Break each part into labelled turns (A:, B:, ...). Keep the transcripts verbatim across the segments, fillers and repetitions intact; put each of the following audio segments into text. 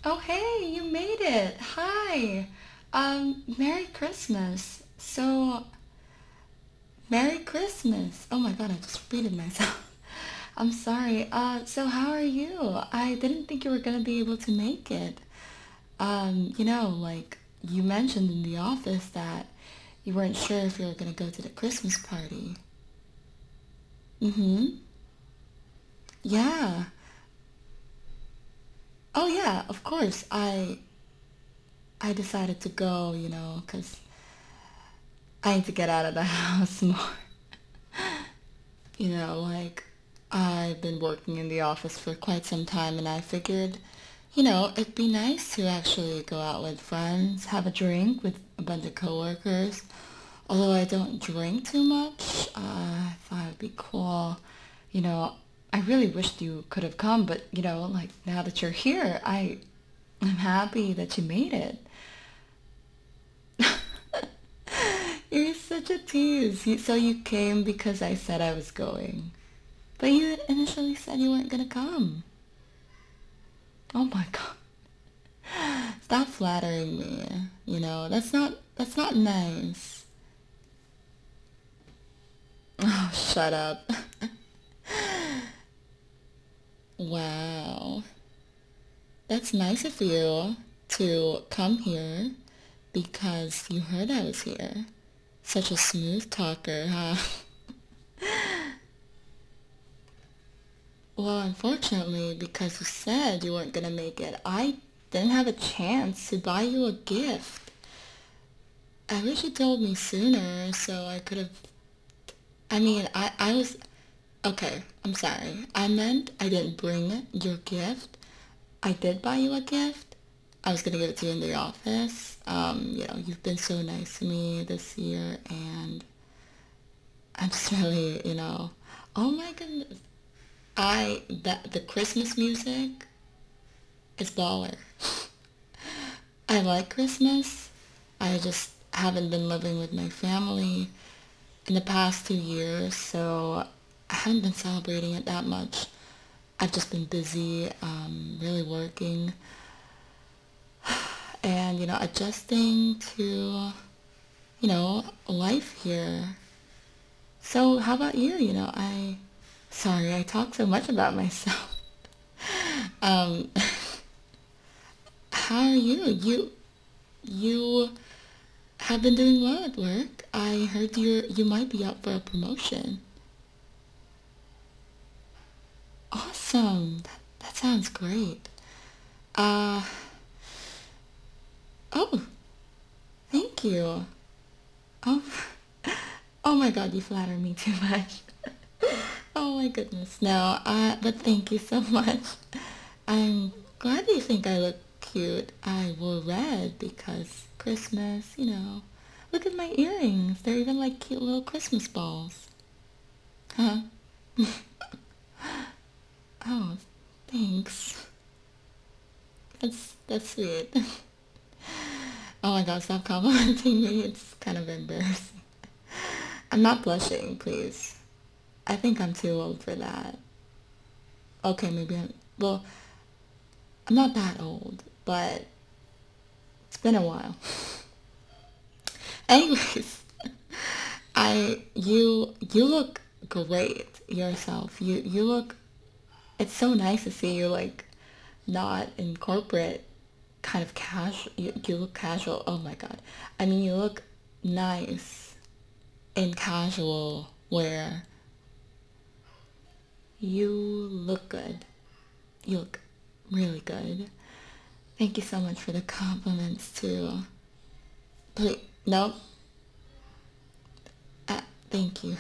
A: Oh, hey, you made it. Hi. Um, Merry Christmas. So, Merry Christmas. Oh my God, I just repeated myself. I'm sorry. Uh, so how are you? I didn't think you were gonna be able to make it. Um, you know, like you mentioned in the office that you weren't sure if you were gonna go to the Christmas party. Mm-hmm. Yeah. Oh yeah, of course. I I decided to go, you know, 'cause I need to get out of the house more. You know, like I've been working in the office for quite some time and I figured, you know, it'd be nice to actually go out with friends, have a drink with a bunch of coworkers. Although I don't drink too much, uh, I thought it'd be cool. You know, I really wished you could have come, but you know, like now that you're here, I I'm happy that you made it. You're such a tease. You, so you came because I said I was going. But you initially said you weren't gonna come. Oh my God. Stop flattering me. You know, that's not that's not nice. Oh, shut up. Wow. That's nice of you to come here because you heard I was here. Such a smooth talker, huh? Well, unfortunately, because you said you weren't gonna make it, I didn't have a chance to buy you a gift. I wish you told me sooner so I could have. I mean, I, I was. Okay, I'm sorry. I meant I didn't bring your gift. I did buy you a gift. I was gonna give it to you in the office. Um, you know, you've been so nice to me this year, and I'm just really, you know, oh my goodness. I that the Christmas music is baller. I like Christmas. I just haven't been living with my family in the past two years, so I haven't been celebrating it that much. I've just been busy, um, really working, and you know, adjusting to you know life here. So, how about you? You know, I sorry I talk so much about myself. Um, how are you? You you have been doing well at work. I heard you you might be up for a promotion. Awesome. That, that sounds great. Uh, oh, thank you. Oh, oh my God, you flatter me too much. Oh my goodness. No, uh, but thank you so much. I'm glad you think I look cute. I wore red because Christmas, you know. Look at my earrings. They're even like cute little Christmas balls. Huh? Oh, thanks. That's that's sweet. Oh my God, stop complimenting me. It's kind of embarrassing. I'm not blushing, please. I think I'm too old for that. Okay, maybe I'm, well, I'm not that old, but it's been a while. Anyways, I, you, you look great yourself. You, you look, it's so nice to see you like not in corporate kind of casual. You, you look casual. Oh my God. I mean, you look nice in casual wear. You look good. You look really good. Thank you so much for the compliments too. Please, nope. Uh, thank you.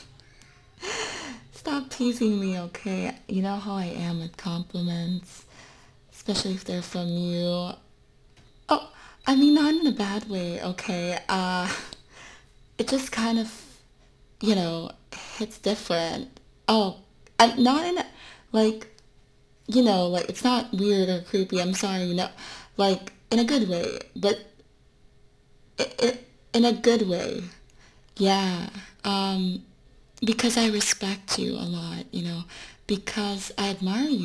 A: Stop teasing me, okay? You know how I am with compliments, especially if they're from you. Oh, I mean, not in a bad way, okay? Uh, it just kind of, you know, hits different. Oh, I'm not in a, like, you know, like, it's not weird or creepy, I'm sorry, you know, like, in a good way, but it, it, in a good way. Yeah. Um, because I respect you a lot, you know, because I admire you